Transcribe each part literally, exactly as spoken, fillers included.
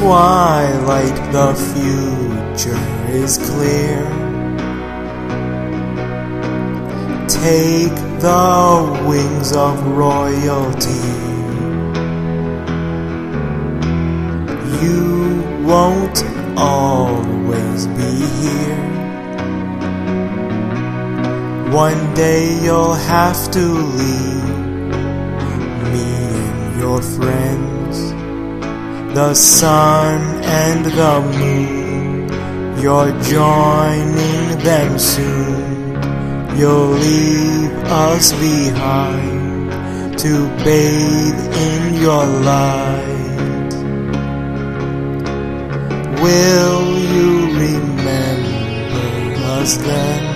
twilight the future is clear. Take the wings of royalty. You won't always be here. One day you'll have to leave me and your friends, the sun and the moon. You're joining them soon. You'll leave us behind to bathe in your light. Will you remember us then?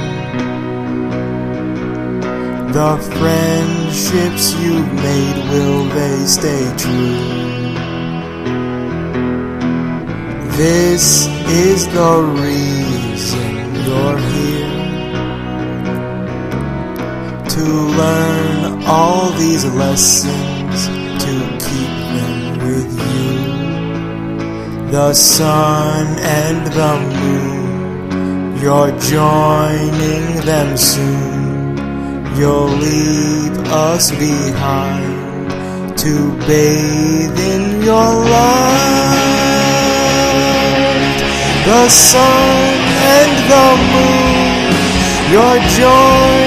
The friendships you've made, will they stay true? This is the reason you're here, to learn all these lessons, to keep them with you. The sun and the moon, you're joining them soon. You'll leave us behind to bathe in your light. The sun and the moon, you're joining